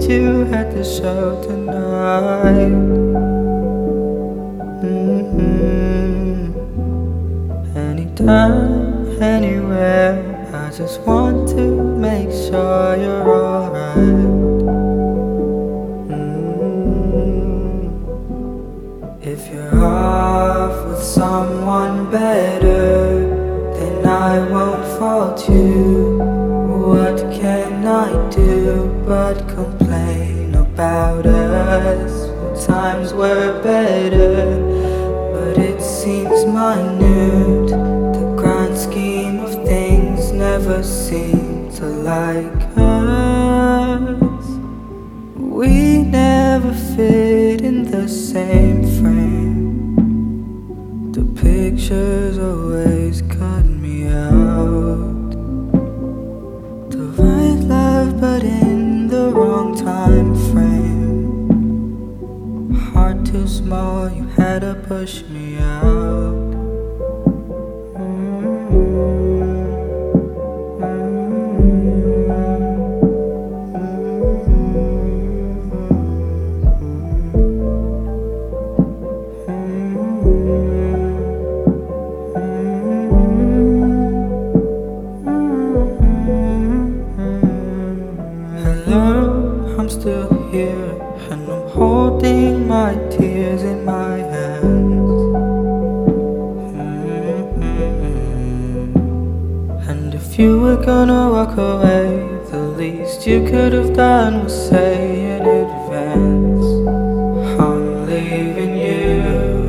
you at the show tonight. Anytime, anywhere, I just want to make sure you're alright. If you're off with someone better, then I won't fault you. What can I do but complain about us? Times were better, but it seems minute. The grand scheme of things never seem to like us. We never fit in the same frame. The pictures always cut me out. The right love but in the wrong time frame. Heart too small, you had to push me out. Hello, I'm still here, and I'm holding my tears in my hands. And if you were gonna walk away, the least you could have done was say in advance, I'm leaving you.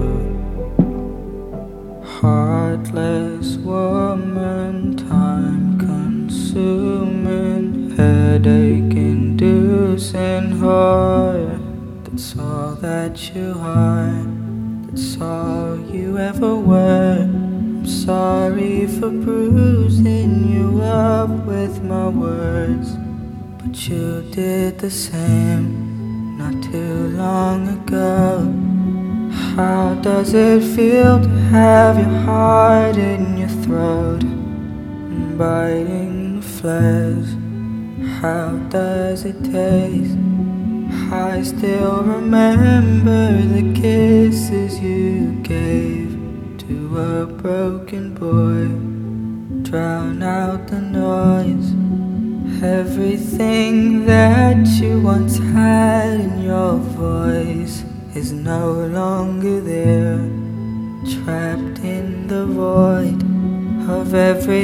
Heartless woman, time consuming, headache inducing whore. That's all that you are, that's all you ever were. I'm sorry for bruising you up with my words, but you did the same not too long ago. How does it feel to have your heart in your throat and biting the flesh? How does it taste? I still remember the kisses you gave to a broken boy. Drown out the noise. Everything that you once had in your voice is no longer there. Trapped in the void of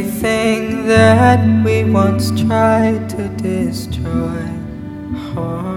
everything that we once tried to destroy.